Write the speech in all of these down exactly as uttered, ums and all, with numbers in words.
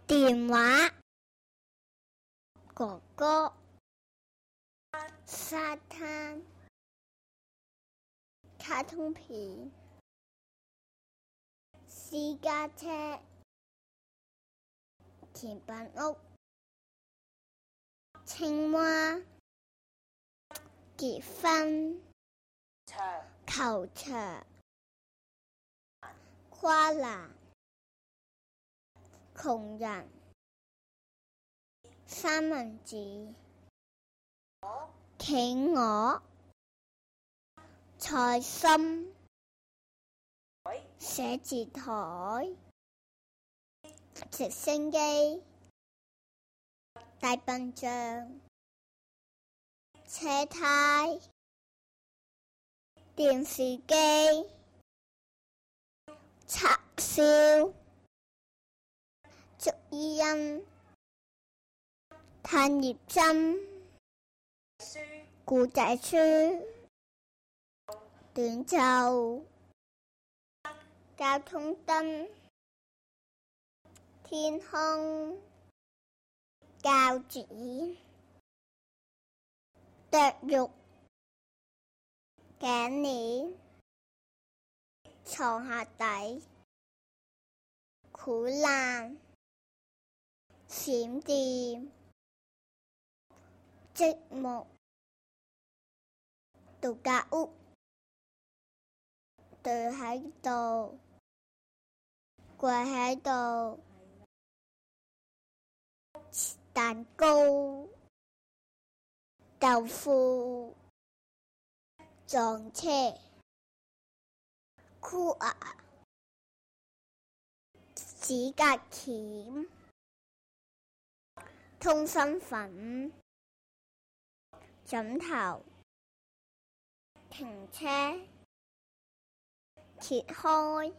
電話，哥哥，沙灘，卡通片，私家車，甜品屋，青蛙，結婚，球場，跨欄，窮人，三文治，企鵝，菜心，寫字台，直升機，大笨象，車胎，電視機，叉燒，捉伊人，探熱針，故仔書，短袖，交通燈，天空，膠紙，剁肉，頸鏈，床下底，箍欄，閃電，積木，度假屋，對喺度，跪喺度，蛋糕，豆腐，撞車，箍牙，指甲鉗，通心粉，枕頭，停車，揭開，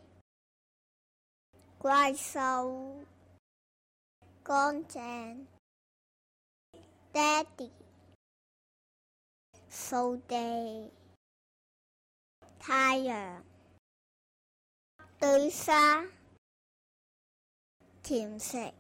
怪獸，乾淨，爹哋，掃地，太陽，堆沙，甜食。